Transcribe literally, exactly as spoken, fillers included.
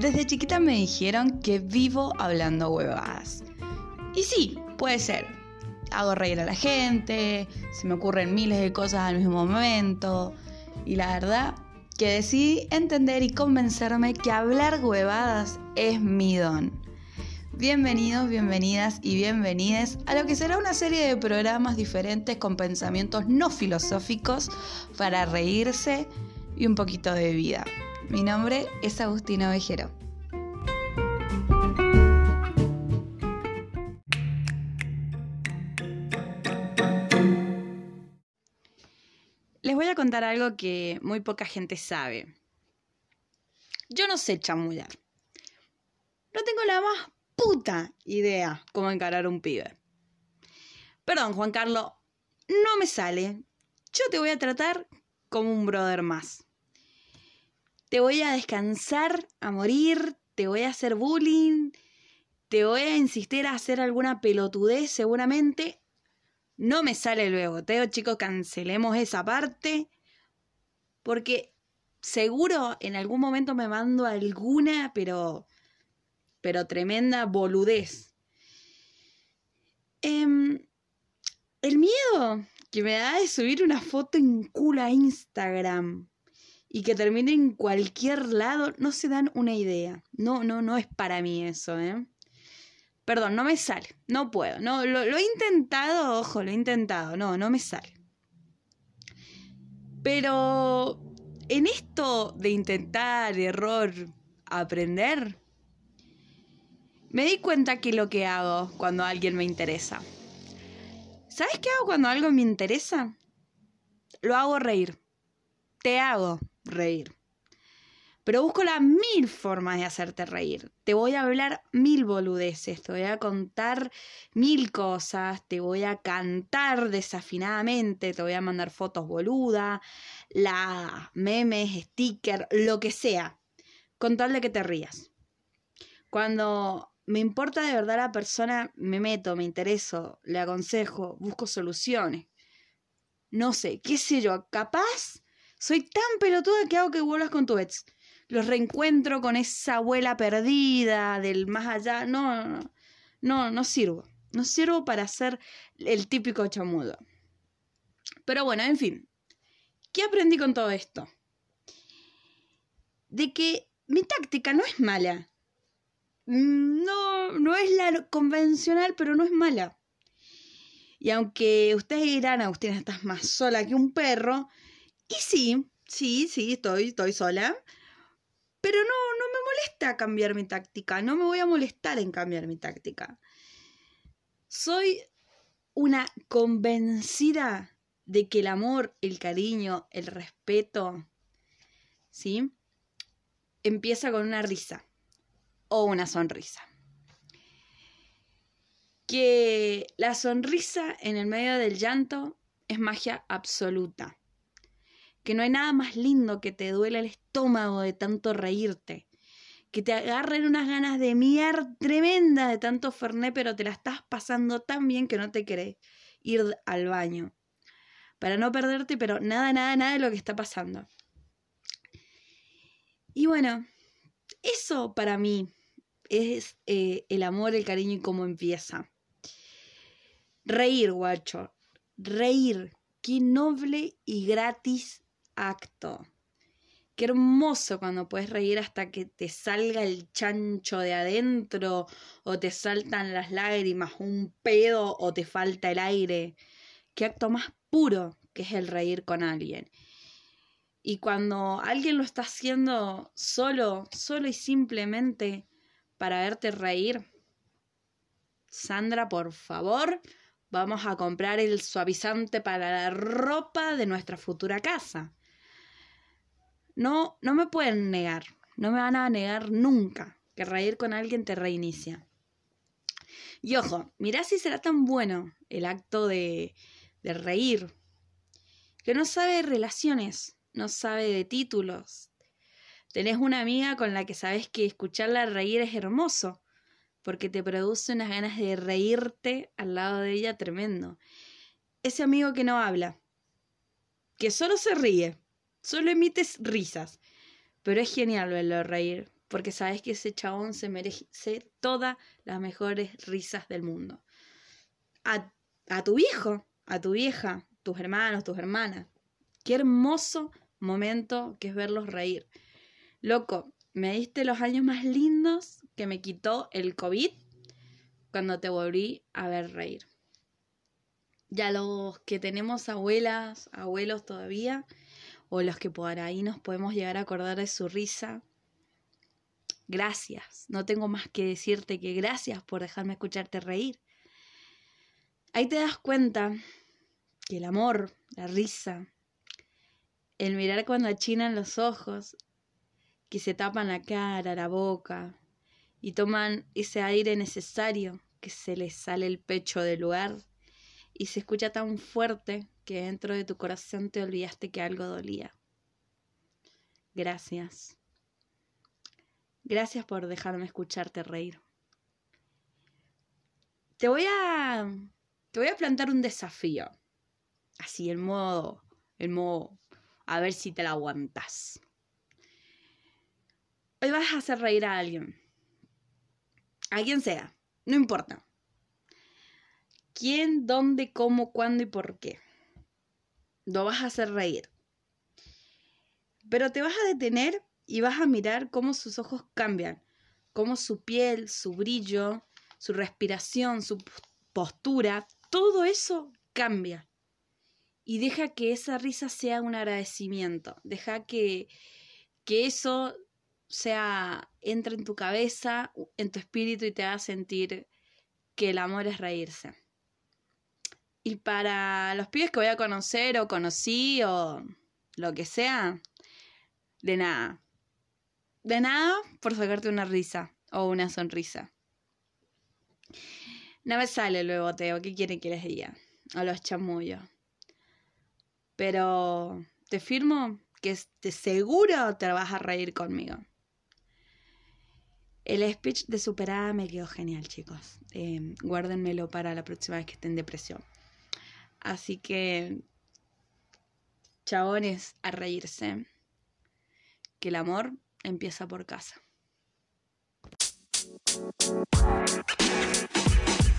Desde chiquita me dijeron que vivo hablando huevadas. Y sí, puede ser. Hago reír a la gente, se me ocurren miles de cosas al mismo momento. Y la verdad que decidí entender y convencerme que hablar huevadas es mi don. Bienvenidos, bienvenidas y bienvenides a lo que será una serie de programas diferentes con pensamientos no filosóficos para reírse y un poquito de vida. Mi nombre es Agustina Ovejero. Les voy a contar algo que muy poca gente sabe. Yo no sé chamullar. No tengo la más puta idea cómo encarar a un pibe. Perdón, Juan Carlos, no me sale. Yo te voy a tratar como un brother más. Te voy a descansar a morir, te voy a hacer bullying, te voy a insistir a hacer alguna pelotudez seguramente. No me sale el beboteo, chicos, cancelemos esa parte. Porque seguro en algún momento me mando alguna, pero, pero tremenda boludez. Eh, el miedo que me da de subir una foto en culo a Instagram y que termine en cualquier lado, no se dan una idea. No, no, no es para mí eso, ¿eh? Perdón, no me sale, no puedo. No, lo, lo he intentado, ojo, lo he intentado, no, no me sale. Pero en esto de intentar, error, aprender, me di cuenta que lo que hago cuando alguien me interesa. ¿Sabes qué hago cuando algo me interesa? Lo hago reír. Te hago reír. Pero busco las mil formas de hacerte reír. Te voy a hablar mil boludeces, te voy a contar mil cosas, te voy a cantar desafinadamente, te voy a mandar fotos boludas, la memes, stickers, lo que sea, con tal de que te rías. Cuando me importa de verdad la persona, me meto, me intereso, le aconsejo, busco soluciones. No sé, qué sé yo, capaz soy tan pelotuda que hago que vuelvas con tu ex. Los reencuentro con esa abuela perdida del más allá. No, no, no, no sirvo. No sirvo para ser el típico chamudo. Pero bueno, en fin. ¿Qué aprendí con todo esto? De que mi táctica no es mala. No, no es la convencional, pero no es mala. Y aunque ustedes dirán, Agustina, estás más sola que un perro. Y sí, sí, sí, estoy, estoy sola. Pero no, no me molesta cambiar mi táctica. No me voy a molestar en cambiar mi táctica. Soy una convencida de que el amor, el cariño, el respeto, ¿sí? Empieza con una risa o una sonrisa. Que la sonrisa en el medio del llanto es magia absoluta. Que no hay nada más lindo que te duele el estómago de tanto reírte. Que te agarren unas ganas de miar tremendas de tanto fernet, pero te la estás pasando tan bien que no te querés ir al baño. Para no perderte, pero nada, nada, nada de lo que está pasando. Y bueno, eso para mí es eh, el amor, el cariño y cómo empieza. Reír, guacho. Reír. Qué noble y gratis acto. Qué hermoso cuando puedes reír hasta que te salga el chancho de adentro o te saltan las lágrimas, un pedo o te falta el aire. Qué acto más puro que es el reír con alguien. Y cuando alguien lo está haciendo solo, solo y simplemente para verte reír, Sandra, por favor, vamos a comprar el suavizante para la ropa de nuestra futura casa. No, no me pueden negar, no me van a negar nunca que reír con alguien te reinicia. Y ojo, mirá si será tan bueno el acto de, de reír, que no sabe de relaciones, no sabe de títulos. Tenés una amiga con la que sabés que escucharla reír es hermoso, porque te produce unas ganas de reírte al lado de ella tremendo. Ese amigo que no habla, que solo se ríe, solo emites risas, pero es genial verlo reír, porque sabes que ese chabón se merece todas las mejores risas del mundo. A, a tu hijo, a tu vieja, tus hermanos, tus hermanas. Qué hermoso momento que es verlos reír. Loco, me diste los años más lindos que me quitó el COVID cuando te volví a ver reír. Ya los que tenemos abuelas, abuelos todavía, o los que por ahí nos podemos llegar a acordar de su risa, gracias. No tengo más que decirte que gracias por dejarme escucharte reír. Ahí te das cuenta que el amor, la risa, el mirar cuando achinan los ojos, que se tapan la cara, la boca y toman ese aire necesario que se les sale el pecho del lugar y se escucha tan fuerte que dentro de tu corazón te olvidaste que algo dolía. Gracias. Gracias por dejarme escucharte reír. Te voy a, te voy a plantar un desafío. Así, en modo, en modo, a ver si te la aguantas. Hoy vas a hacer reír a alguien. A quien sea, no importa. ¿Quién, dónde, cómo, cuándo y por qué? Lo vas a hacer reír. Pero te vas a detener y vas a mirar cómo sus ojos cambian, cómo su piel, su brillo, su respiración, su postura, todo eso cambia. Y deja que esa risa sea un agradecimiento. Deja que, que eso sea, entre en tu cabeza, en tu espíritu y te haga sentir que el amor es reírse. Y para los pibes que voy a conocer o conocí o lo que sea, de nada. De nada por sacarte una risa o una sonrisa. No me sale el beboteo, ¿qué quieren que les diga? O los chamullos. Pero te firmo que de seguro te vas a reír conmigo. El speech de Superada me quedó genial, chicos. Eh, guárdenmelo para la próxima vez que esté en depresión. Así que, chabones, a reírse. Que el amor empieza por casa.